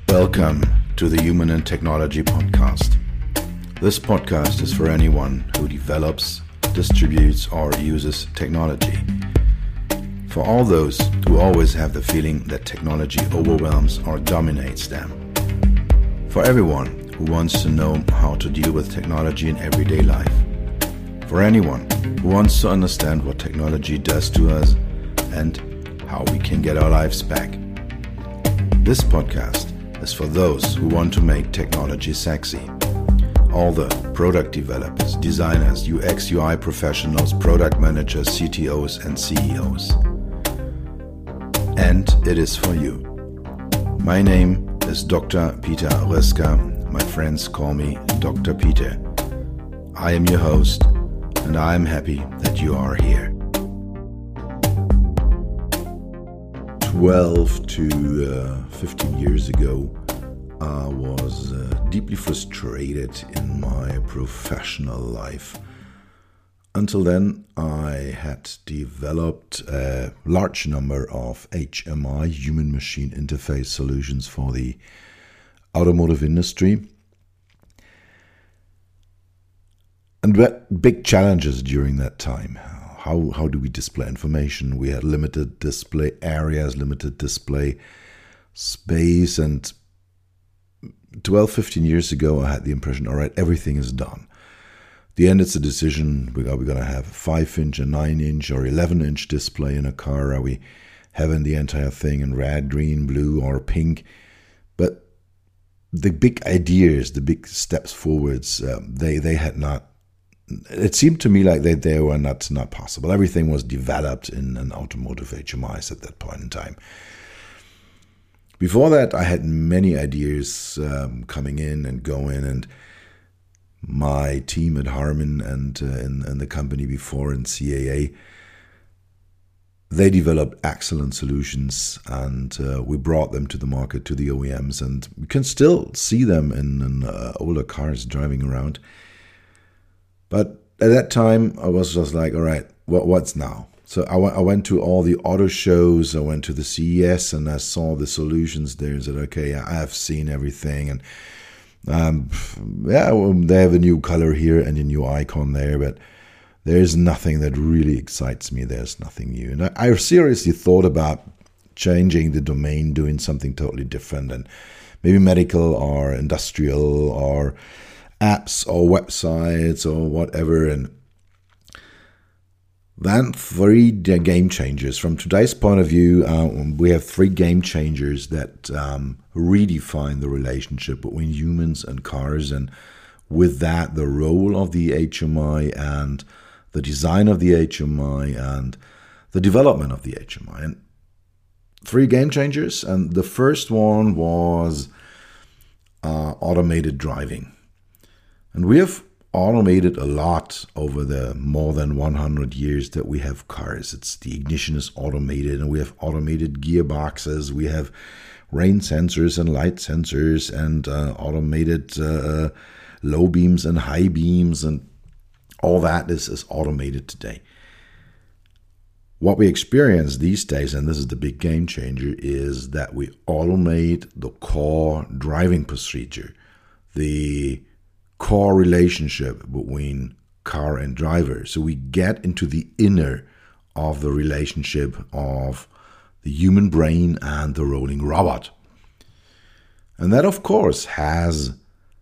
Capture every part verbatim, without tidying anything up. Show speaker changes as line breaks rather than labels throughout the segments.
Welcome to the Human and Technology Podcast. This podcast is for anyone who develops, distributes, or uses technology. For all those who always have the feeling that technology overwhelms or dominates them. For everyone who wants to know how to deal with technology in everyday life. For anyone who wants to understand what technology does to us and how we can get our lives back. This podcast is for those who want to make technology sexy. All the product developers, designers, U X U I professionals, product managers, C T Os and C E Os. And it is for you. My name is Doctor Peter Röska. My friends call me Doctor Peter. I am your host, and I am happy that you are here. twelve to uh, fifteen years ago, I was uh, deeply frustrated in my professional life. Until then, I had developed a large number of H M I, human-machine interface solutions for the automotive industry. And we had big challenges during that time. How how do we display information? We had limited display areas, limited display space, and twelve, fifteen years ago I had the impression, all right, everything is done. At the end it's a decision, are we going to have a five inch, a nine inch or eleven inch display in a car? Are we having the entire thing in red, green, blue or pink? But the big ideas, the big steps forwards, um, they, they had not It seemed to me like they, they were not, not possible. Everything was developed in an automotive H M Is at that point in time. Before that, I had many ideas um, coming in and going, and my team at Harman and, uh, and, and the company before in C A A, they developed excellent solutions, and uh, we brought them to the market, to the O E Ms, and you can still see them in, in uh, older cars driving around. But at that time, I was just like, all right, what, what's now? So I, w- I went to all the auto shows, I went to the C E S, and I saw the solutions there and said, okay, I have seen everything. And um, yeah, well, they have a new color here and a new icon there, but there's nothing that really excites me. There's nothing new. And I, I seriously thought about changing the domain, doing something totally different, and maybe medical or industrial or apps or websites or whatever. And then three game changers. From today's point of view, uh, we have three game changers that um, redefine the relationship between humans and cars, and with that the role of the H M I and the design of the H M I and the development of the H M I. And three game changers, and the first one was uh, automated driving. And we have automated a lot over the more than one hundred years that we have cars. It's the ignition is automated, and we have automated gearboxes. We have rain sensors and light sensors, and uh, automated uh, low beams and high beams, and all that is, is automated today. What we experience these days, and this is the big game changer, is that we automate the core driving procedure, the core relationship between car and driver. So we get into the inner of the relationship of the human brain and the rolling robot. And that, of course, has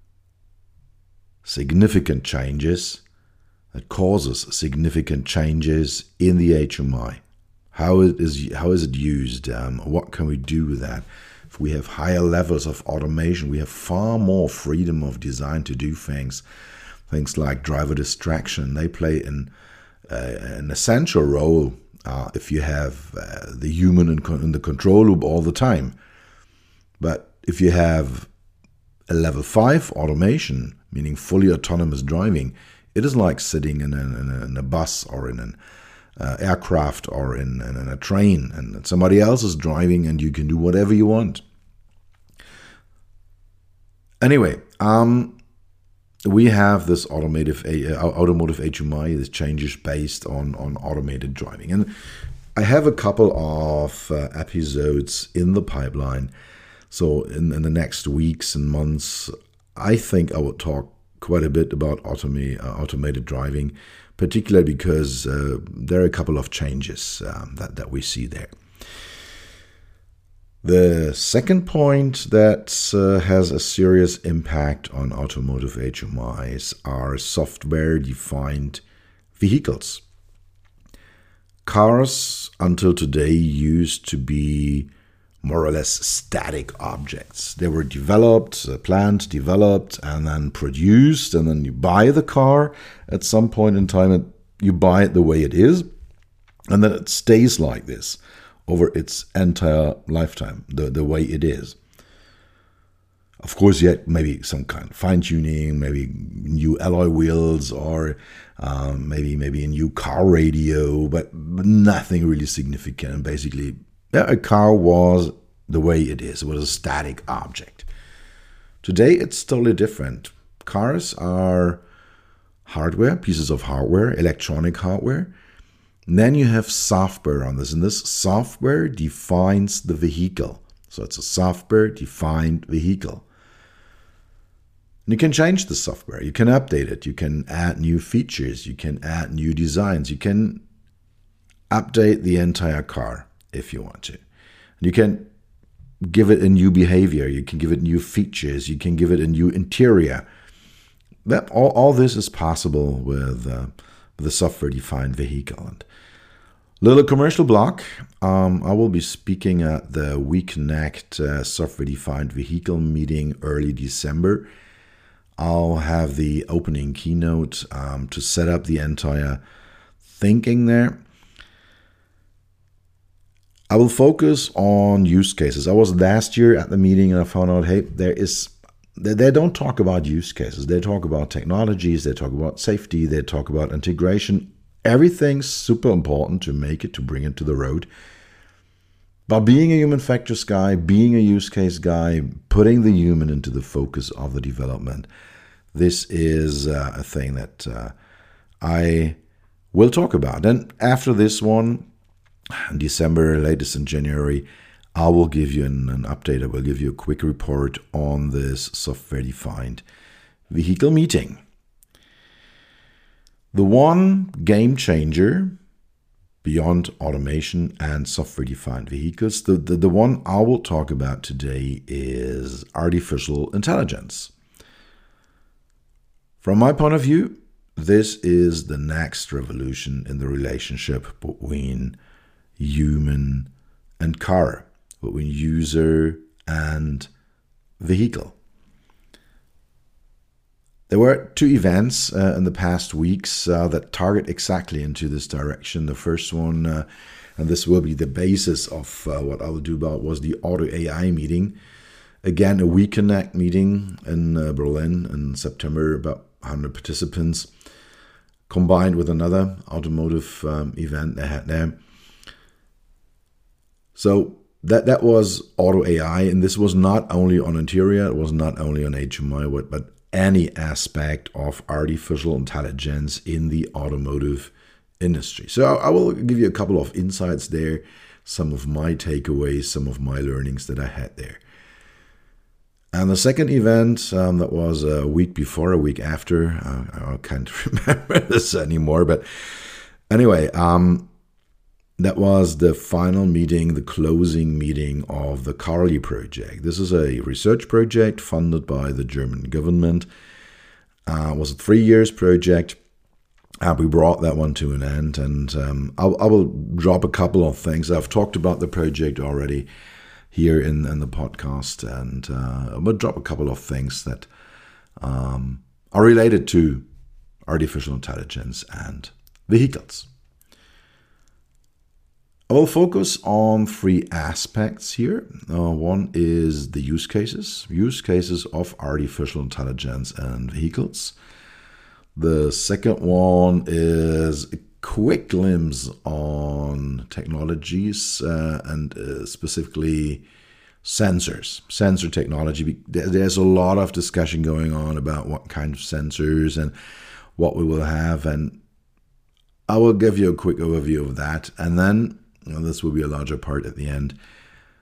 significant changes, that causes significant changes in the H M I. How it is, how is it used? Um, what can we do with that? If we have higher levels of automation, we have far more freedom of design to do things. Things like driver distraction, they play an, uh, an essential role uh, if you have uh, the human in, con- in the control loop all the time. But if you have a level five automation, meaning fully autonomous driving, it is like sitting in a, in a, in a bus or in an Uh, aircraft or in, in, in a train, and somebody else is driving and you can do whatever you want. Anyway, um, we have this automotive uh, automotive H M I, this changes based on, on automated driving. And I have a couple of uh, episodes in the pipeline So in, in the next weeks and months, I think I will talk quite a bit about automa- uh, automated driving, particularly because uh, there are a couple of changes um, that, that we see there. The second point that uh, has a serious impact on automotive H M Is are software-defined vehicles. Cars until today used to be more or less static objects. They were developed, uh, planned, developed, and then produced, and then you buy the car at some point in time, and you buy it the way it is, and then it stays like this over its entire lifetime, the, the way it is. Of course, you had maybe some kind of fine-tuning, maybe new alloy wheels, or um, maybe maybe a new car radio, but nothing really significant. And basically, yeah, a car was the way it is. It was a static object. Today, it's totally different. Cars are hardware, pieces of hardware, electronic hardware. And then you have software on this, and this software defines the vehicle. So it's a software-defined vehicle. And you can change the software. You can update it. You can add new features. You can add new designs. You can update the entire car if you want to. And you can give it a new behavior. You can give it new features. You can give it a new interior. That all, all this is possible with uh, the software-defined vehicle. And little commercial block. Um, I will be speaking at the WeConnect uh, software-defined vehicle meeting early December. I'll have the opening keynote um, to set up the entire thinking there. I will focus on use cases. I was last year at the meeting and I found out, hey, there is they, they don't talk about use cases. They talk about technologies. They talk about safety. They talk about integration. Everything's super important to make it, to bring it to the road. But being a human factors guy, being a use case guy, putting the human into the focus of the development, this is uh, a thing that uh, I will talk about. And after this one, in December, latest in January, I will give you an, an update. I will give you a quick report on this software-defined vehicle meeting. The one game changer beyond automation and software-defined vehicles, the, the, the one I will talk about today is artificial intelligence. From my point of view, this is the next revolution in the relationship between human and car, between user and vehicle. There were two events uh, in the past weeks uh, that target exactly into this direction. The first one, uh, and this will be the basis of uh, what I will do about, was the Auto A I meeting. Again, a WeConnect meeting in uh, Berlin in September, about one hundred participants, combined with another automotive um, event they had there. So that that was Auto A I, and this was not only on interior, it was not only on H M I, but any aspect of artificial intelligence in the automotive industry. So I will give you a couple of insights there, some of my takeaways, some of my learnings that I had there. And the second event, um, that was a week before, a week after, uh, I can't remember this anymore, but anyway, um, that was the final meeting, the closing meeting of the CARLI project. This is a research project funded by the German government. Uh, it was a three years project. Uh, we brought that one to an end, and um, I'll, I will drop a couple of things. I've talked about the project already here in, in the podcast, and uh, I'm going to drop a couple of things that um, are related to artificial intelligence and vehicles. I will focus on three aspects here. Uh, one is the use cases, use cases of artificial intelligence and vehicles. The second one is a quick glimpse on technologies uh, and uh, specifically sensors, sensor technology. There's a lot of discussion going on about what kind of sensors and what we will have, and I will give you a quick overview of that, and then, and this will be a larger part at the end,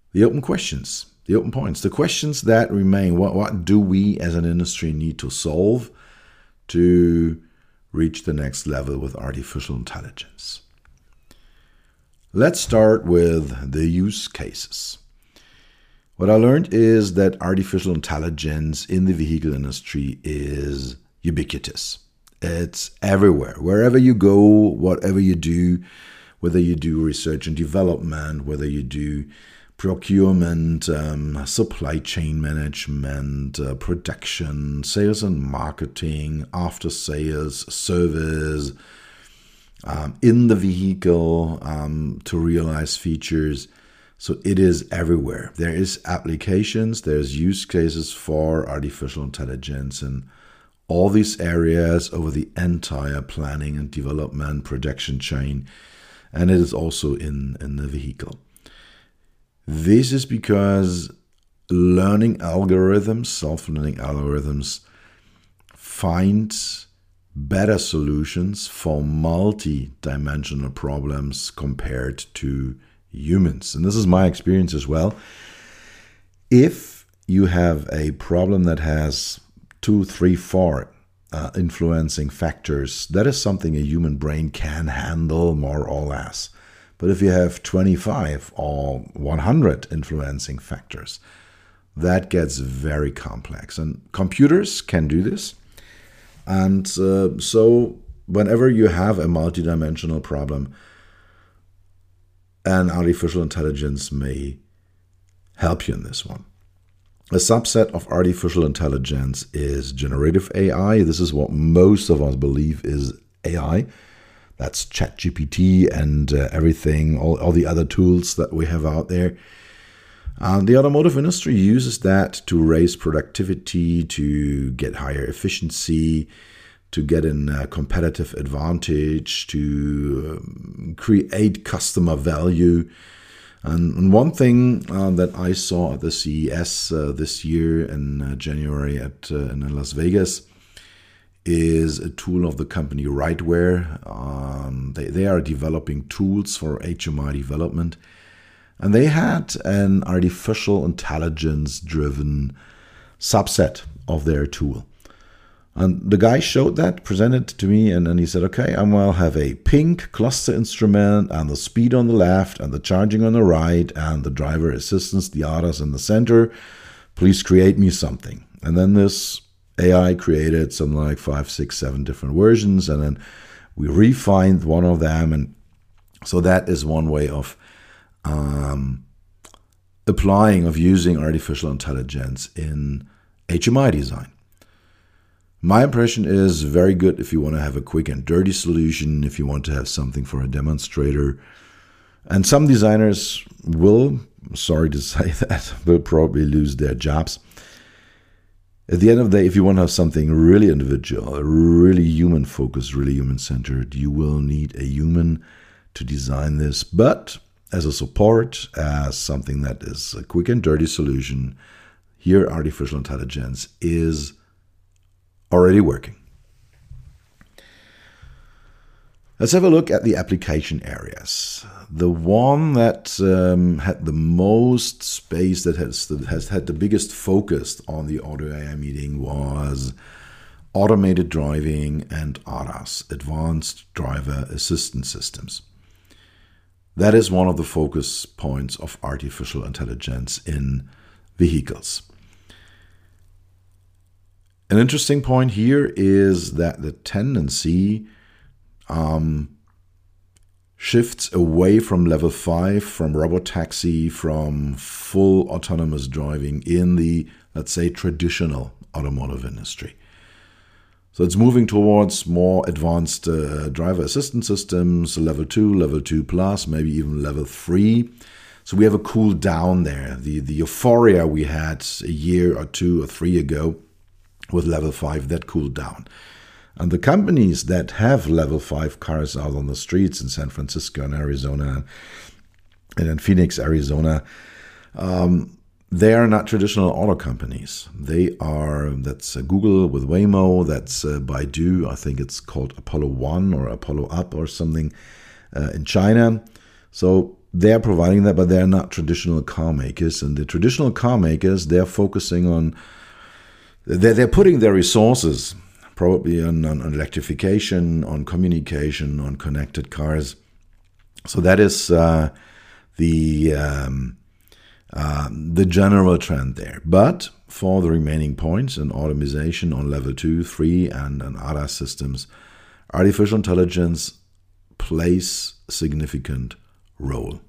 the open questions, the open points, the questions that remain. What, what do we as an industry need to solve to reach the next level with artificial intelligence? Let's start with the use cases. What I learned is that artificial intelligence in the vehicle industry is ubiquitous. It's everywhere. Wherever you go, whatever you do, whether you do research and development, whether you do procurement, um, supply chain management, uh, production, sales and marketing, after sales, service, um, in the vehicle um, to realize features. So it is everywhere. There is applications, there's use cases for artificial intelligence in all these areas over the entire planning and development production chain. And it is also in, in the vehicle. This is because learning algorithms, self-learning algorithms, find better solutions for multi-dimensional problems compared to humans. And this is my experience as well. If you have a problem that has two, three, four uh, influencing factors, that is something a human brain can handle more or less. But if you have twenty-five or one hundred influencing factors, that gets very complex. And computers can do this. And uh, so whenever you have a multidimensional problem, an artificial intelligence may help you in this one. A subset of artificial intelligence is generative A I. This is what most of us believe is A I. That's ChatGPT and uh, everything, all, all the other tools that we have out there. Uh, the automotive industry uses that to raise productivity, to get higher efficiency, to get a competitive advantage, to um, create customer value. And, and one thing uh, that I saw at the C E S uh, this year in uh, January at uh, in Las Vegas is a tool of the company Rightware. Um, they, they are developing tools for H M I development. And they had an artificial intelligence-driven subset of their tool. And the guy showed that, presented to me, and then he said, okay, I will have a pink cluster instrument and the speed on the left and the charging on the right and the driver assistance, the A D A S in the center. Please create me something. And then this A I created something like five, six, seven different versions, and then we refined one of them. And so that is one way of um, applying, of using artificial intelligence in H M I design. My impression is very good if you want to have a quick and dirty solution, if you want to have something for a demonstrator. And some designers will, sorry to say that, will probably lose their jobs. At the end of the day, if you want to have something really individual, really human-focused, really human-centered, you will need a human to design this. But as a support, as something that is a quick and dirty solution, here artificial intelligence is already working. Let's have a look at the application areas. The one that um, had the most space, that has, that has had the biggest focus on the Auto A I meeting, was automated driving and A D A S, Advanced Driver Assistance Systems. That is one of the focus points of artificial intelligence in vehicles. An interesting point here is that the tendency um, shifts away from level five, from robotaxi, from full autonomous driving in the, let's say, traditional automotive industry. So it's moving towards more advanced uh, driver assistance systems, level two, level two plus, maybe even level three. So we have a cool down there. The, the euphoria we had a year or two or three ago with level five, that cooled down. And the companies that have level five cars out on the streets in San Francisco and Arizona and in Phoenix, Arizona, um, they are not traditional auto companies. They are, that's uh, Google with Waymo, that's uh, Baidu, I think it's called Apollo One or Apollo Up or something uh, in China. So they're providing that, but they're not traditional car makers. And the traditional car makers, they're focusing on, they're, they're putting their resources probably on, on, on electrification, on communication, on connected cars. So that is uh, the um, uh, the general trend there. But for the remaining points in automation on level two, three, and, and A D A S systems, artificial intelligence plays a significant role.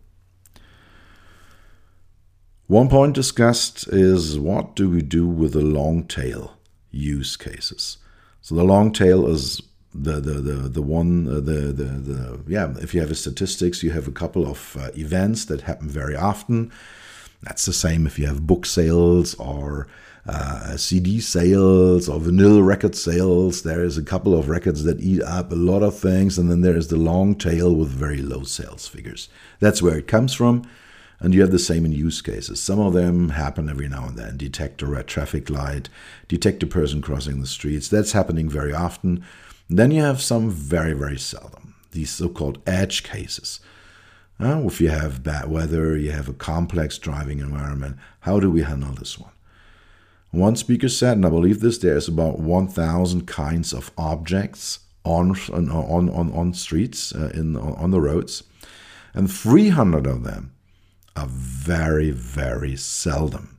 One point discussed is, what do we do with the long tail use cases? So the long tail is the the the the one uh, the the the yeah. If you have a statistics, you have a couple of uh, events that happen very often. That's the same if you have book sales or uh, C D sales or vinyl record sales. There is a couple of records that eat up a lot of things, and then there is the long tail with very low sales figures. That's where it comes from. And you have the same in use cases. Some of them happen every now and then. Detect a red traffic light, detect a person crossing the streets. That's happening very often. And then you have some very, very seldom. These so-called edge cases. Uh, if you have bad weather, you have a complex driving environment, how do we handle this one? One speaker said, and I believe this, there's about one thousand kinds of objects on on on, on streets, uh, in on the roads, and three hundred of them are very, very seldom.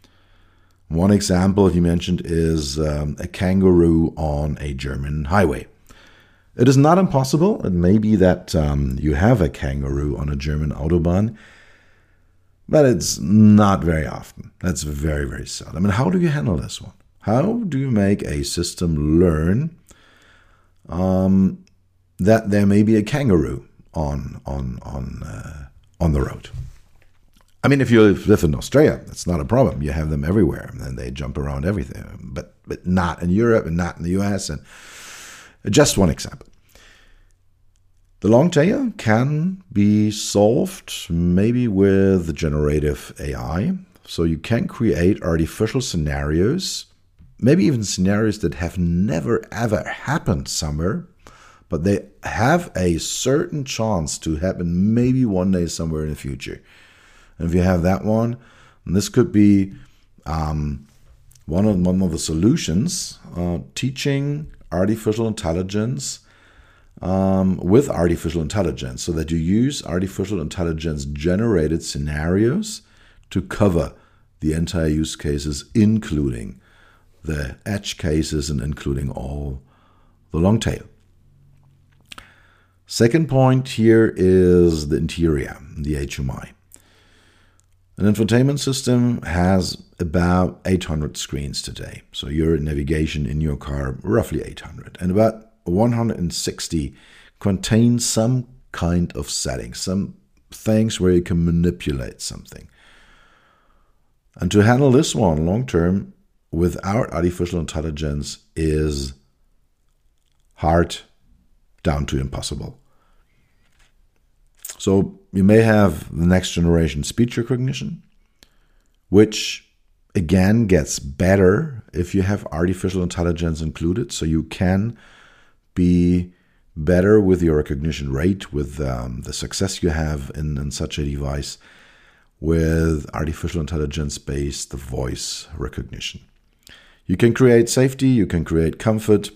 One example he mentioned is um, a kangaroo on a German highway. It is not impossible. It may be that um, you have a kangaroo on a German Autobahn, but it's not very often. That's very, very seldom. And how do you handle this one? How do you make a system learn um, that there may be a kangaroo on on on uh, on the road? I mean, if you live in Australia, that's not a problem. You have them everywhere, and they jump around everything. But but not in Europe and not in the U S. And just one example. The long tail can be solved maybe with generative A I. So you can create artificial scenarios, maybe even scenarios that have never ever happened somewhere, but they have a certain chance to happen maybe one day somewhere in the future. And if you have that one, and this could be um, one of one of the solutions, uh, teaching artificial intelligence um, with artificial intelligence, so that you use artificial intelligence generated scenarios to cover the entire use cases, including the edge cases and including all the long tail. Second point here is the interior, the H M I. An infotainment system has about eight hundred screens today. So your navigation in your car, roughly eight hundred. And about one hundred sixty contain some kind of settings, some things where you can manipulate something. And to handle this one long term without artificial intelligence is hard down to impossible. So you may have the next generation speech recognition, which again gets better if you have artificial intelligence included. So you can be better with your recognition rate, with um, the success you have in, in such a device with artificial intelligence-based voice recognition. You can create safety, you can create comfort.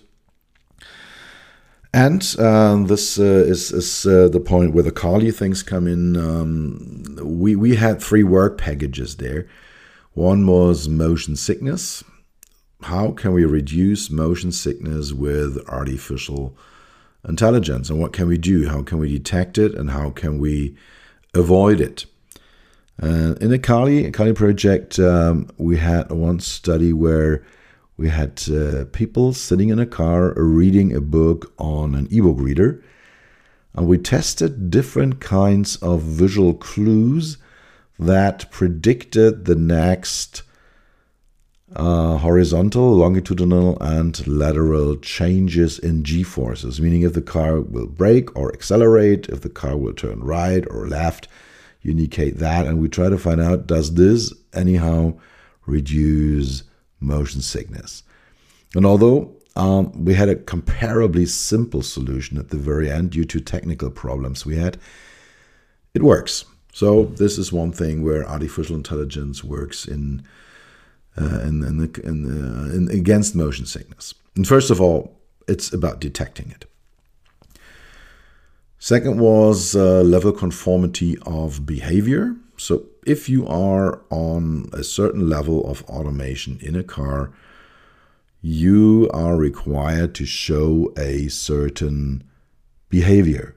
And uh, this uh, is, is uh, the point where the Kali things come in. Um, we, we had three work packages there. One was motion sickness. How can we reduce motion sickness with artificial intelligence? And what can we do? How can we detect it? And how can we avoid it? Uh, in the Kali, Kali project, um, we had one study where we had uh, people sitting in a car reading a book on an ebook reader. And we tested different kinds of visual clues that predicted the next uh, horizontal, longitudinal, and lateral changes in g-forces, meaning if the car will brake or accelerate, if the car will turn right or left, you indicate that. And we try to find out, does this anyhow reduce motion sickness? And although um, we had a comparably simple solution at the very end due to technical problems we had, it works. So this is one thing where artificial intelligence works in uh, in, in, the, in, the, in against motion sickness. And first of all, it's about detecting it. Second was uh, level conformity of behavior. So if you are on a certain level of automation in a car, you are required to show a certain behavior.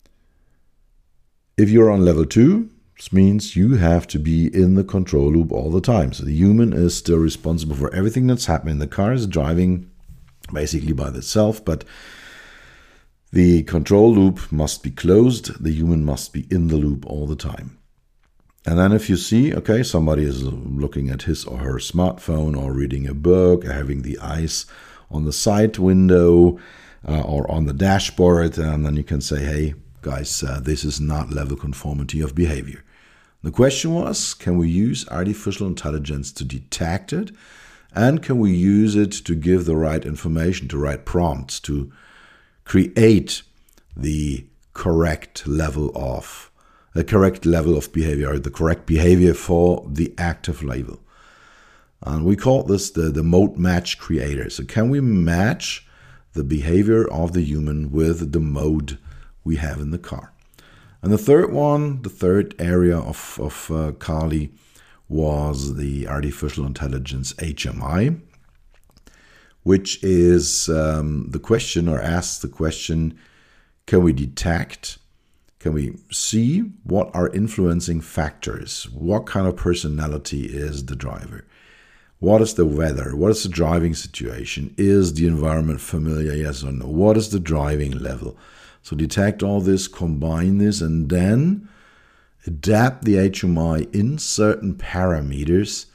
If you're on level two, this means you have to be in the control loop all the time. So the human is still responsible for everything that's happening. The car is driving basically by itself, but the control loop must be closed. The human must be in the loop all the time. And then if you see, okay, somebody is looking at his or her smartphone or reading a book, or having the eyes on the side window uh, or on the dashboard, and then you can say, hey, guys, uh, this is not level conformity of behavior. The question was, can we use artificial intelligence to detect it? And can we use it to give the right information, to right prompts, to create the correct level of the correct level of behavior, or the correct behavior for the active label? And we call this the, the mode match creator. So can we match the behavior of the human with the mode we have in the car? And the third one, the third area of, of uh, Kali was the artificial intelligence H M I, which is um, the question, or asks the question, can we detect, can we see what are influencing factors? What kind of personality is the driver? What is the weather? What is the driving situation? Is the environment familiar? Yes or no? What is the driving level? So detect all this, combine this, and then adapt the H M I in certain parameters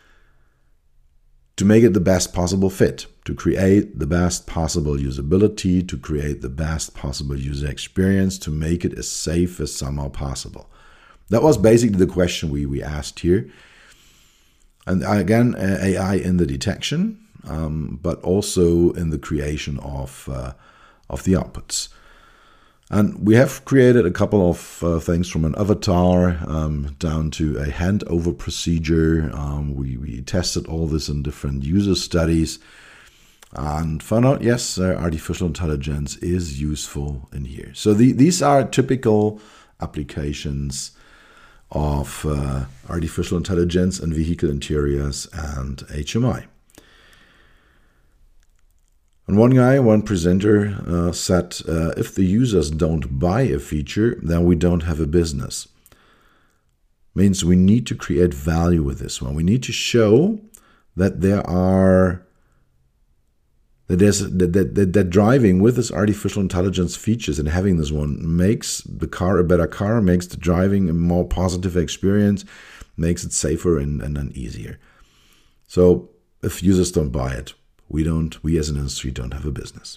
to make it the best possible fit, to create the best possible usability, to create the best possible user experience, to make it as safe as somehow possible. That was basically the question we, we asked here. And again, A I in the detection, um, but also in the creation of, uh, of the outputs. And we have created a couple of uh, things, from an avatar um, down to a handover procedure. Um, we, we tested all this in different user studies and found out, yes, uh, artificial intelligence is useful in here. So the, these are typical applications of uh, artificial intelligence in vehicle interiors and H M I. And one guy, one presenter uh, said, uh, if the users don't buy a feature, then we don't have a business. Means we need to create value with this one. We need to show that there are that there's that, that, that driving with this artificial intelligence features and having this one makes the car a better car, makes the driving a more positive experience, makes it safer and, and, and easier. So if users don't buy it, We don't, we as an industry don't have a business.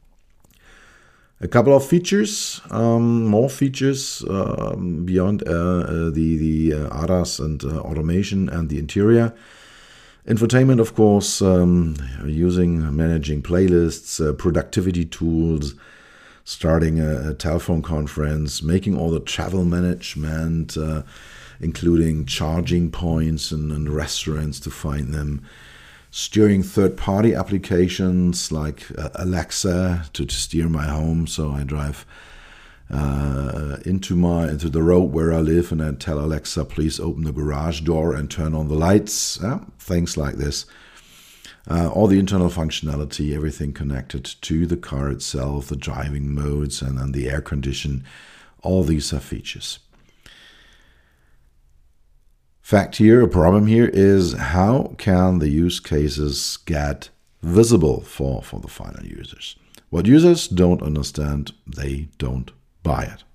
A couple of features, um, more features um, beyond uh, uh, the, the uh, A D A S and uh, automation and the interior. Infotainment, of course, um, using, managing playlists, uh, productivity tools, starting a, a telephone conference, making all the travel management, uh, including charging points and, and restaurants to find them. Steering third-party applications like uh, Alexa to, to steer my home. So I drive uh, into my into the road where I live, and I tell Alexa, please open the garage door and turn on the lights. Yeah, things like this. Uh, all the internal functionality, everything connected to the car itself, the driving modes, and then the air condition. All these are features. Fact here, a problem here is, how can the use cases get visible for, for the final users? What users don't understand, they don't buy it.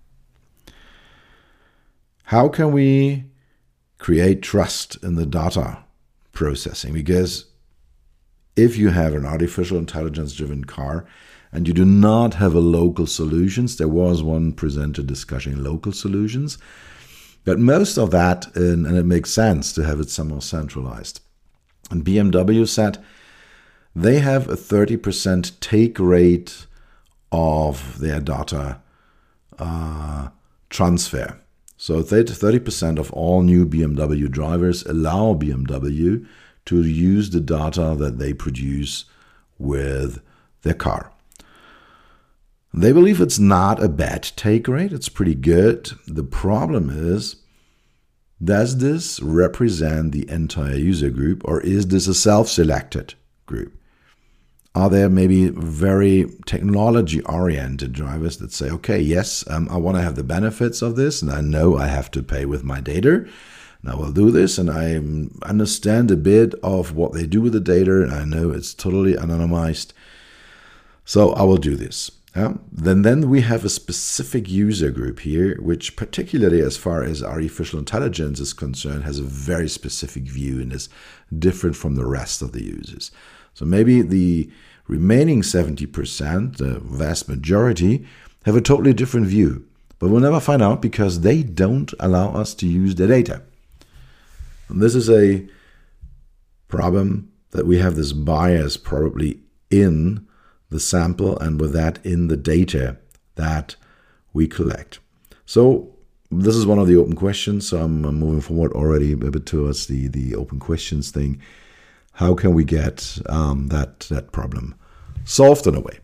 How can we create trust in the data processing? Because if you have an artificial intelligence-driven car and you do not have a local solutions, there was one presenter discussing local solutions, but most of that, and it makes sense to have it somehow centralized. And B M W said they have a thirty percent take rate of their data uh, transfer. So thirty percent of all new B M W drivers allow B M W to use the data that they produce with their car. They believe it's not a bad take rate, it's pretty good. The problem is, does this represent the entire user group, or is this a self-selected group? Are there maybe very technology-oriented drivers that say, okay, yes, um, I want to have the benefits of this, and I know I have to pay with my data, and I will do this, and I understand a bit of what they do with the data, and I know it's totally anonymized, so I will do this. Yeah? Then, then we have a specific user group here, which particularly as far as artificial intelligence is concerned, has a very specific view and is different from the rest of the users. So maybe the remaining seventy percent, the vast majority, have a totally different view. But we'll never find out because they don't allow us to use their data. And this is a problem that we have this bias probably in the sample and with that in the data that we collect. So this is one of the open questions. So I'm moving forward already a bit towards the, the open questions thing. How can we get um, that, that problem solved in a way?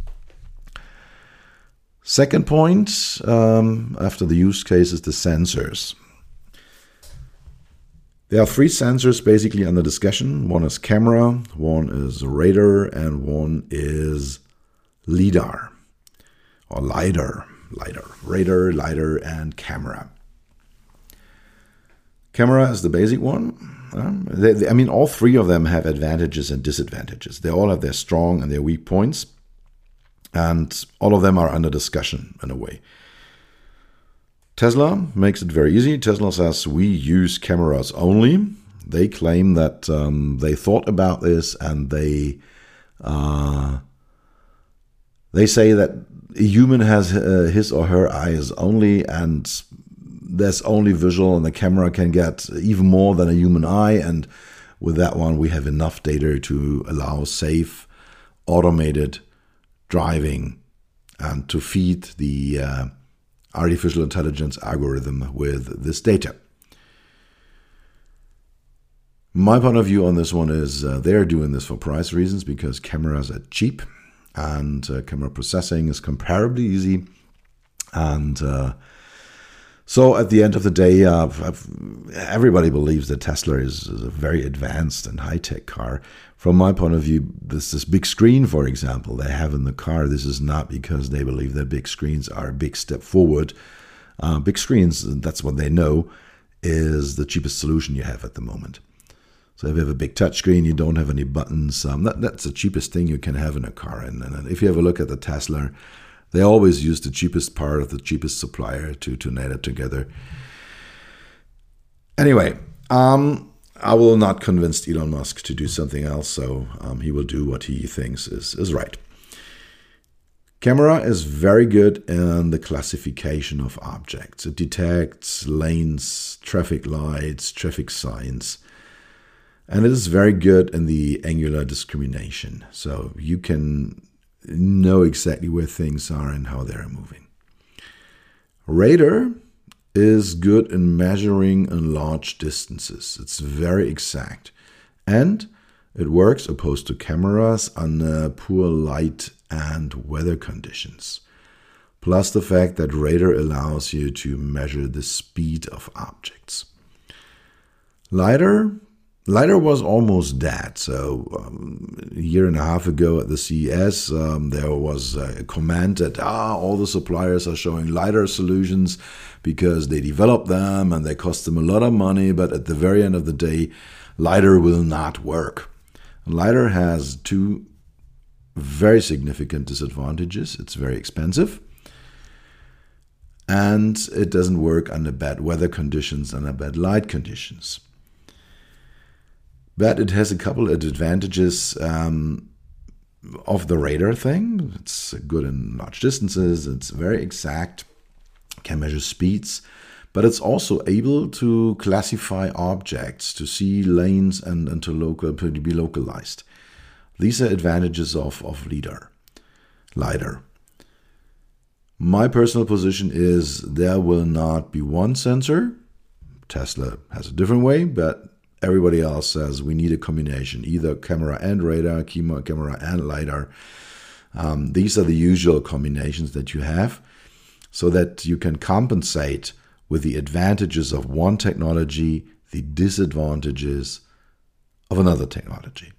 Second point, um, after the use case, is the sensors. There are three sensors basically under discussion. One is camera, one is radar, and one is LiDAR, or LiDAR, LiDAR, radar, LiDAR, and camera. Camera is the basic one. Um, they, they, I mean, all three of them have advantages and disadvantages. They all have their strong and their weak points, and all of them are under discussion in a way. Tesla makes it very easy. Tesla says we use cameras only. They claim that um, they thought about this and they uh, they say that a human has uh, his or her eyes only, and there's only visual, and the camera can get even more than a human eye. And with that one, we have enough data to allow safe, automated driving and to feed the uh, artificial intelligence algorithm with this data. My point of view on this one is uh, they're doing this for price reasons because cameras are cheap and uh, camera processing is comparably easy. And uh, so at the end of the day, uh, everybody believes that Tesla is, is a very advanced and high-tech car. From my point of view, this, this big screen, for example, they have in the car, this is not because they believe that big screens are a big step forward. Uh, big screens, that's what they know, is the cheapest solution you have at the moment. So if you have a big touchscreen, you don't have any buttons. Um, that, that's the cheapest thing you can have in a car. And, and if you have a look at the Tesla, they always use the cheapest part of the cheapest supplier to, to net it together. Anyway, um, I will not convince Elon Musk to do something else, so um, he will do what he thinks is, is right. Camera is very good in the classification of objects. It detects lanes, traffic lights, traffic signs. And it is very good in the angular discrimination. So you can know exactly where things are and how they're moving. Radar is good in measuring in large distances. It's very exact. And it works opposed to cameras under poor light and weather conditions. Plus the fact that radar allows you to measure the speed of objects. LiDAR LiDAR was almost dead. So um, a year and a half ago at the C E S, um, there was a comment that ah, all the suppliers are showing LiDAR solutions because they develop them and they cost them a lot of money. But at the very end of the day, LiDAR will not work. And LiDAR has two very significant disadvantages. It's very expensive. And it doesn't work under bad weather conditions, under bad light conditions. But it has a couple of advantages um, of the radar thing. It's good in large distances. It's very exact, can measure speeds. But it's also able to classify objects, to see lanes and, and to, local, to be localized. These are advantages of, of LiDAR. LiDAR. My personal position is there will not be one sensor. Tesla has a different way, but everybody else says we need a combination, either camera and radar, camera and LiDAR. Um, these are the usual combinations that you have so that you can compensate with the advantages of one technology, the disadvantages of another technology.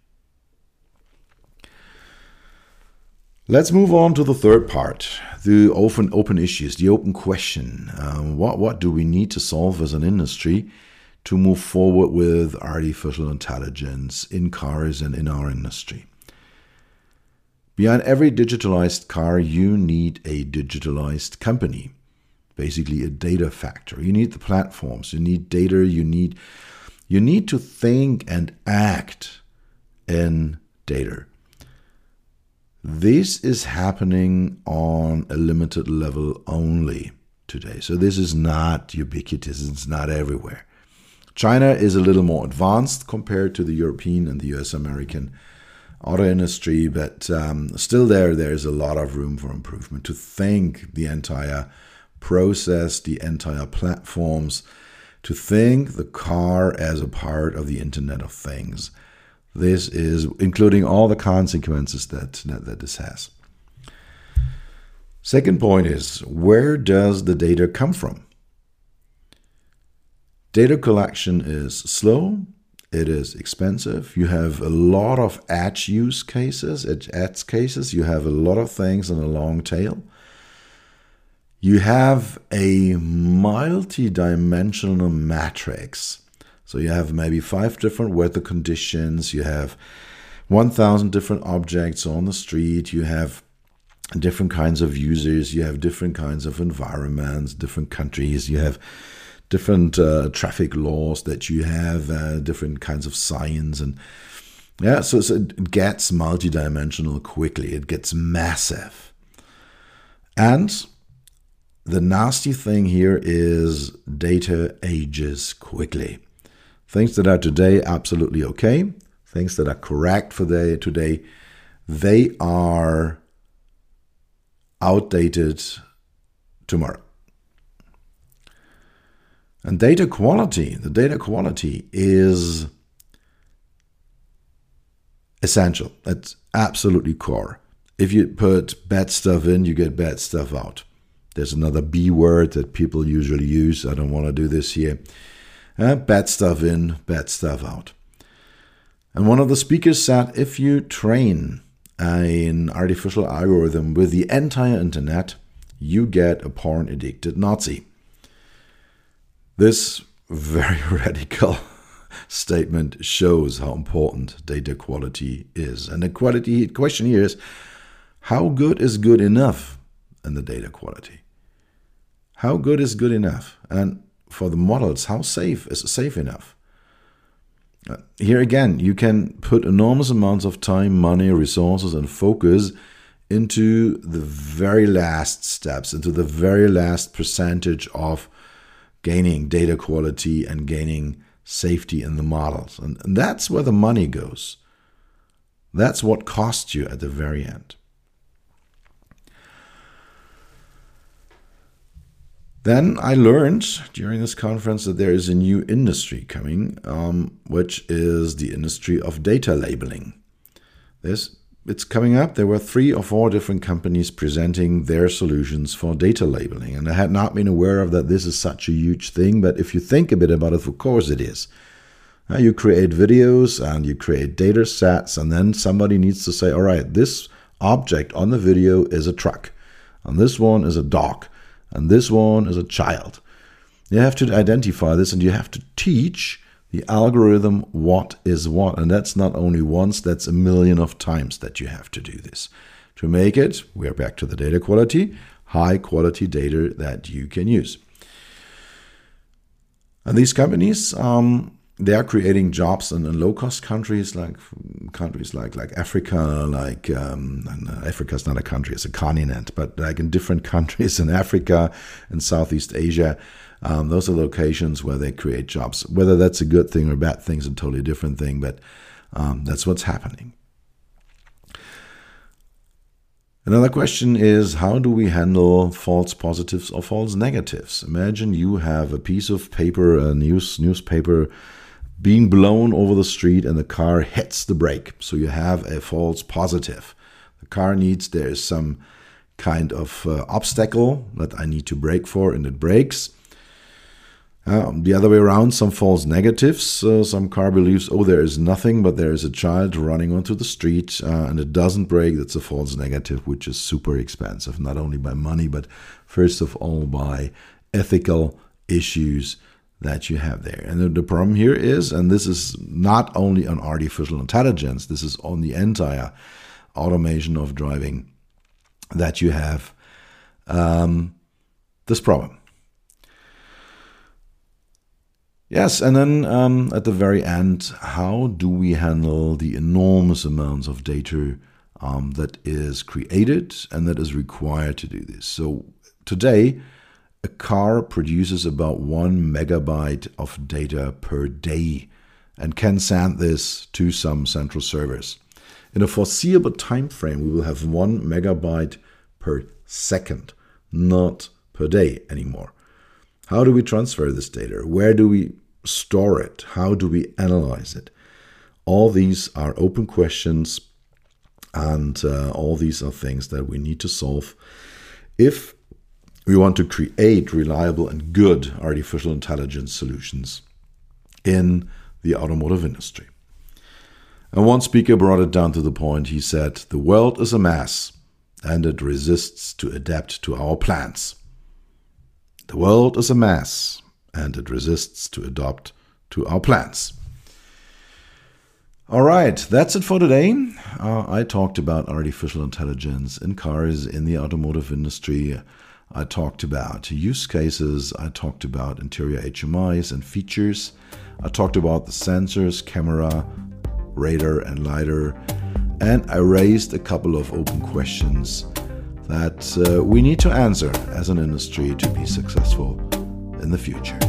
Let's move on to the third part, the open open issues, the open question. Um, what, what do we need to solve as an industry to move forward with artificial intelligence in cars and in our industry? Behind every digitalized car, you need a digitalized company, basically a data factory. You need the platforms, you need data, you need, you need to think and act in data. This is happening on a limited level only today. So this is not ubiquitous, it's not everywhere. China is a little more advanced compared to the European and the U S American auto industry, but um, still there, there's a lot of room for improvement to think the entire process, the entire platforms, to think the car as a part of the Internet of Things. This is including all the consequences that, that, that this has. Second point is, where does the data come from? Data collection is slow. It is expensive. You have a lot of edge use cases, edge cases. You have a lot of things on a long tail. You have a multi-dimensional matrix. So you have maybe five different weather conditions. You have one thousand different objects on the street. You have different kinds of users. You have different kinds of environments, different countries. You have different uh, traffic laws that you have, uh, different kinds of science. And yeah, so, so it gets multidimensional quickly. It gets massive. And the nasty thing here is data ages quickly. Things that are today absolutely okay, things that are correct for the, today, they are outdated tomorrow. And data quality, the data quality is essential. It's absolutely core. If you put bad stuff in, you get bad stuff out. There's another B word that people usually use. I don't want to do this here. Uh, bad stuff in, bad stuff out. And one of the speakers said, if you train an artificial algorithm with the entire internet, you get a porn-addicted Nazi. This very radical statement shows how important data quality is. And the quality question here is, how good is good enough in the data quality? How good is good enough? And for the models, how safe is safe enough? Here again, you can put enormous amounts of time, money, resources, and focus into the very last steps, into the very last percentage of gaining data quality and gaining safety in the models. And, and that's where the money goes. That's what costs you at the very end. Then I learned during this conference that there is a new industry coming, um, which is the industry of data labeling. This, it's coming up. There were three or four different companies presenting their solutions for data labeling. And I had not been aware of that this is such a huge thing. But if you think a bit about it, of course it is. Uh, you create videos and you create data sets, and then somebody needs to say, all right, this object on the video is a truck, and this one is a dog, and this one is a child. You have to identify this, and you have to teach the algorithm what is what. And that's not only once, that's a million of times that you have to do this. To make it, we're back to the data quality, high quality data that you can use. And these companies, um, they are creating jobs in, in low-cost countries, like countries like like Africa, like um, and Africa is not a country, it's a continent, but like in different countries in Africa and Southeast Asia, um, those are locations where they create jobs. Whether that's a good thing or a bad thing is a totally different thing, but um, that's what's happening. Another question is, how do we handle false positives or false negatives? Imagine you have a piece of paper, a news newspaper, being blown over the street and the car hits the brake. So you have a false positive. The car needs, there is some kind of uh, obstacle that I need to brake for, and it brakes. Uh, the other way around, some false negatives. Uh, some car believes, oh, there is nothing, but there is a child running onto the street uh, and it doesn't brake. That's a false negative, which is super expensive, not only by money, but first of all by ethical issues that you have there. And the, the problem here is, and this is not only on artificial intelligence, this is on the entire automation of driving, that you have um, this problem. Yes, and then um, at the very end, how do we handle the enormous amounts of data um, that is created and that is required to do this? So today, a car produces about one megabyte of data per day and can send this to some central servers. In a foreseeable time frame, we will have one megabyte per second, not per day anymore. How do we transfer this data? Where do we store it? How do we analyze it? All these are open questions, and uh, all these are things that we need to solve if we want to create reliable and good artificial intelligence solutions in the automotive industry. And one speaker brought it down to the point. He said, the world is a mess and it resists to adapt to our plans. The world is a mess, and it resists to adopt to our plans. All right, that's it for today. Uh, I talked about artificial intelligence in cars, in the automotive industry. I talked about use cases. I talked about interior H M Is and features. I talked about the sensors, camera, radar, and lidar. And I raised a couple of open questions that uh, we need to answer as an industry to be successful in the future.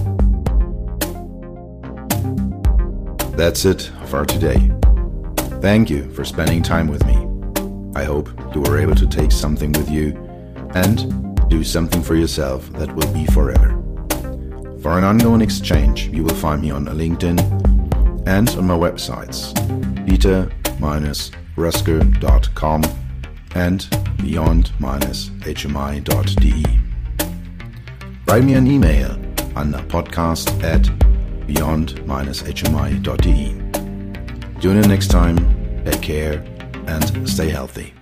That's it for today. Thank you for spending time with me. I hope you were able to take something with you and do something for yourself that will be forever. For an ongoing exchange, you will find me on LinkedIn and on my websites, peter dash rusker dot com and beyond dash h m i dot d e. Write me an email on podcast at beyond dash h m i dot d e. Tune in next time, take care, and stay healthy.